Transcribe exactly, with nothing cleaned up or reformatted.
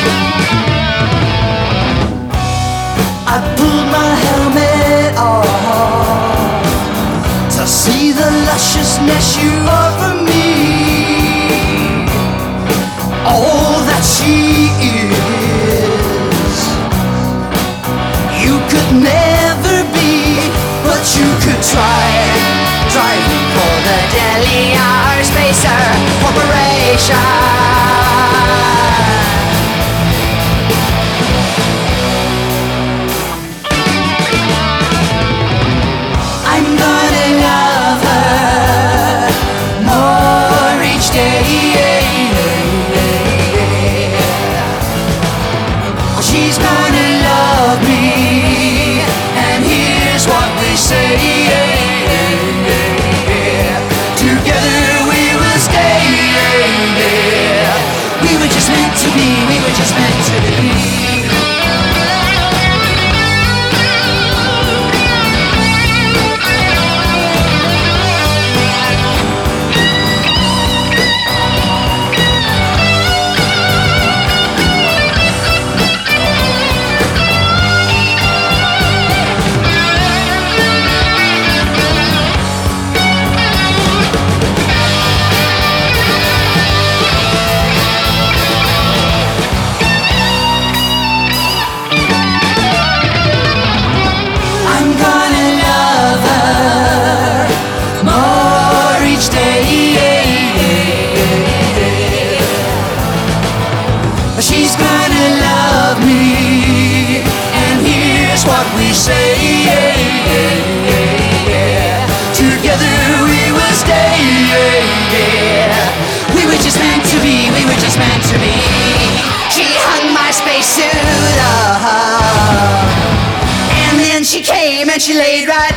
I pulled my helmet off to see the lusciousness you offer me. All that she is, you could never be, but you could try. Driving for the Delhi Air Spacer Corporation. I'm gonna love her more each day. She's gonna love me, and here's what we say. Together we will stay. We were just meant to be, we were just meant to be. She's gonna love me, and here's what we say. Together we will stay. We were just meant to be, we were just meant to be. She hung my spacesuit up, and then she came and she laid right